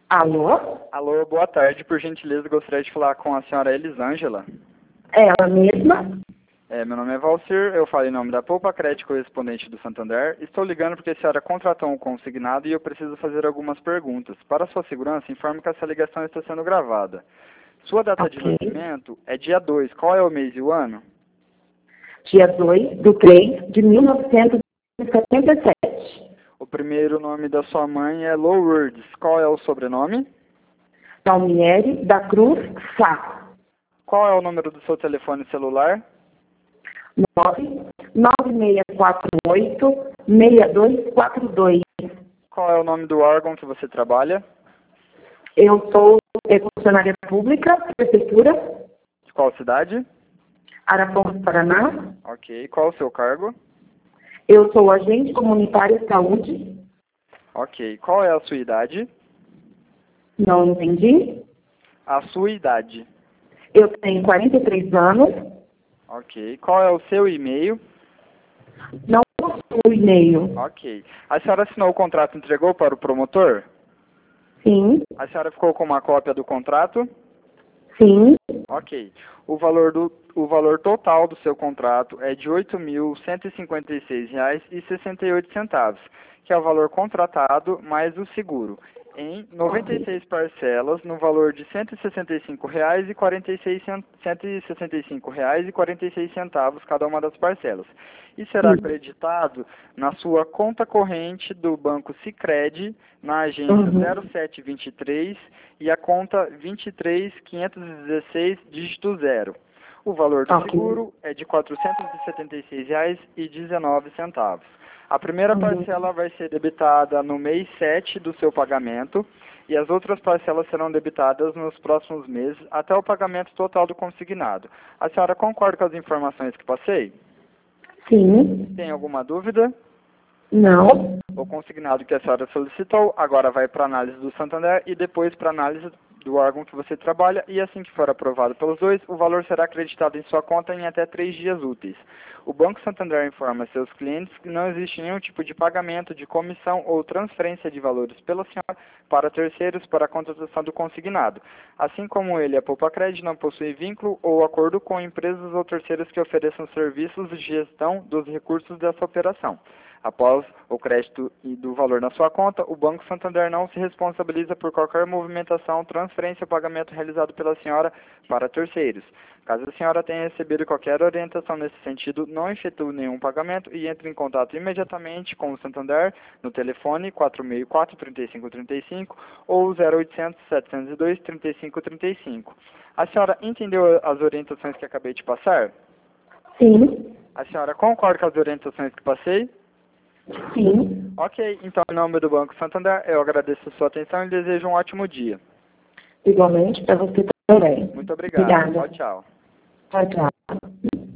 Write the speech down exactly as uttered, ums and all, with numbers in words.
Alô? Alô, boa tarde. Por gentileza, gostaria de falar com a senhora Elisângela. Ela mesma? É, meu nome é Valcir, eu falo em nome da Poupa Crédito Correspondente do Santander. Estou ligando porque a senhora contratou um consignado e eu preciso fazer algumas perguntas. Para sua segurança, informe que essa ligação está sendo gravada. Sua data de Ok. nascimento é dia dois. Qual é o mês e o ano? Dia dois do três de mil novecentos e setenta e sete. O primeiro nome da sua mãe é Lourdes. Qual é o sobrenome? Palmieri da Cruz Sá. Qual é o número do seu telefone celular? nove nove seis quatro oito seis dois quatro dois. Qual é o nome do órgão que você trabalha? Eu sou funcionária pública, prefeitura, De qual cidade? Arapongas, Paraná. Ok. Qual o seu cargo? Eu sou agente comunitário de saúde. Ok. Qual é a sua idade? Não entendi. A sua idade. Eu tenho quarenta e três anos. Ok. Qual é o seu e-mail? Não possuo e-mail. Ok. A senhora assinou o contrato e entregou para o promotor? Sim, A senhora ficou com uma cópia do contrato? sim. Ok. O valor, do, o valor total do seu contrato é de oito mil cento e cinquenta e seis reais e sessenta e oito centavos, que é o valor contratado mais o seguro, em noventa e seis parcelas no valor de cento e sessenta e cinco reais e quarenta e seis cen- cento e sessenta e cinco reais e quarenta e seis centavos cada uma das parcelas. E será Sim. acreditado na sua conta corrente do Banco Sicredi, na agência Uhum. zero sete vinte e três e a conta vinte e três quinhentos e dezesseis, dígito zero. O valor do Ok. seguro é de quatrocentos e setenta e seis reais e dezenove centavos. A primeira Uhum. parcela vai ser debitada no mês sete do seu pagamento e as outras parcelas serão debitadas nos próximos meses até o pagamento total do consignado. A senhora concorda com as informações que passei? Sim. Tem alguma dúvida? Não. O consignado que a senhora solicitou agora vai para análise do Santander e depois para análise do órgão que você trabalha, e assim que for aprovado pelos dois, o valor será acreditado em sua conta em até três dias úteis. O Banco Santander informa seus clientes que não existe nenhum tipo de pagamento de comissão ou transferência de valores pela senhora para terceiros para a contratação do consignado. Assim como ele, a Poupa Crédito não possui vínculo ou acordo com empresas ou terceiros que ofereçam serviços de gestão dos recursos dessa operação. Após o crédito e do valor na sua conta, o Banco Santander não se responsabiliza por qualquer movimentação, transferência ou pagamento realizado pela senhora para terceiros. Caso a senhora tenha recebido qualquer orientação nesse sentido, não efetue nenhum pagamento e entre em contato imediatamente com o Santander no telefone quatro seis quatro, três cinco três cinco ou zero oitocentos, setecentos e dois, trinta e cinco trinta e cinco. A senhora entendeu as orientações que acabei de passar? Sim. A senhora concorda com as orientações que passei? Sim. Ok, então em nome do Banco Santander, eu agradeço a sua atenção e desejo um ótimo dia. Igualmente para você também. Muito obrigado. Obrigada. Tchau, tchau. Tchau, tchau.